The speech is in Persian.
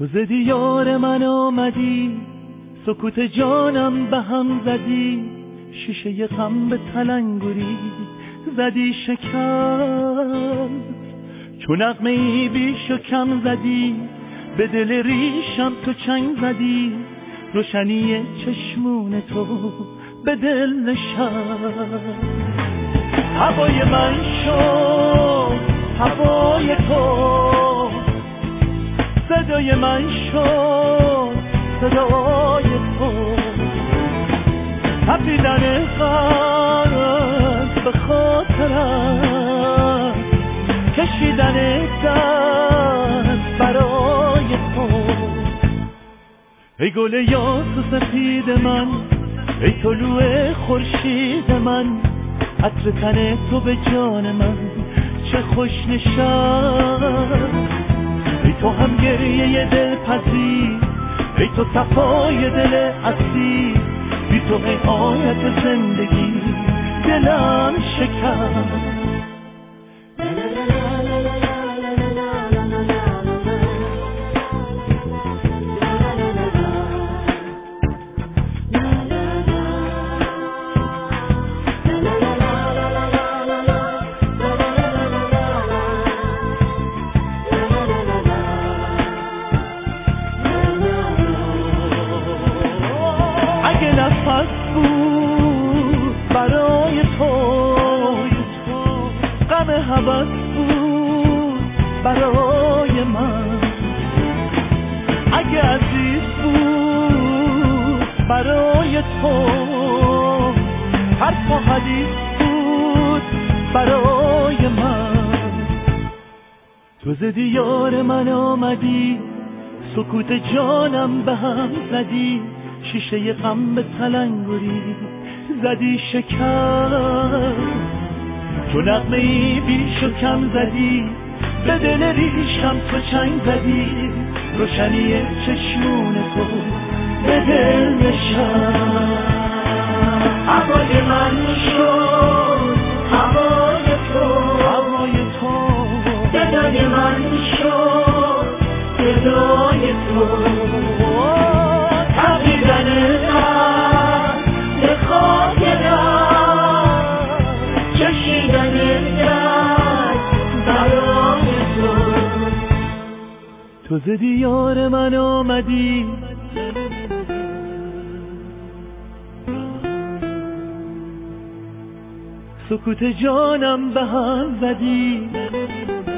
تو ز دیار من آمدی، سکوت جانم به هم زدی، شیشه غم به تلنگری زدی شکست. چون نغمه‌ای بیش و کم زدی، به دل ریشم تو چنگ زدی، روشنی چشمون تو به دل نشست. هوای من شد هوای تو، صدای من شد صدای تو، تپیدن قلب به خاطرم، کشیدن دست برای تو. ای گل یاس سفید من، ای طلوع خورشید من، عطر تن تو به جان من چه خوش نشست. ای تو هم گریه دل پذیر، ای تو صفای دل اسیر، بی تو ای آیت زندگی دلم شکست. نفس بود برای تو، غم هوس بود برای من، اگه عزیز بود برای تو، حرف و حدیث بود برای من. تو ز دیار من آمدی، سکوت جانم به هم زدی، شیشه غم به تلنگری زدی شکست. تو نغمه‌ای بیش و کم زدی، به دل ریشم تو چنگ زدی، روشنی چشمون تو به دل نشست. هوای من شد هوای تو، هوای تو، صدای من شد صدای تو، تو ز دیار من آمدی، سکوت جانم به هم زدی،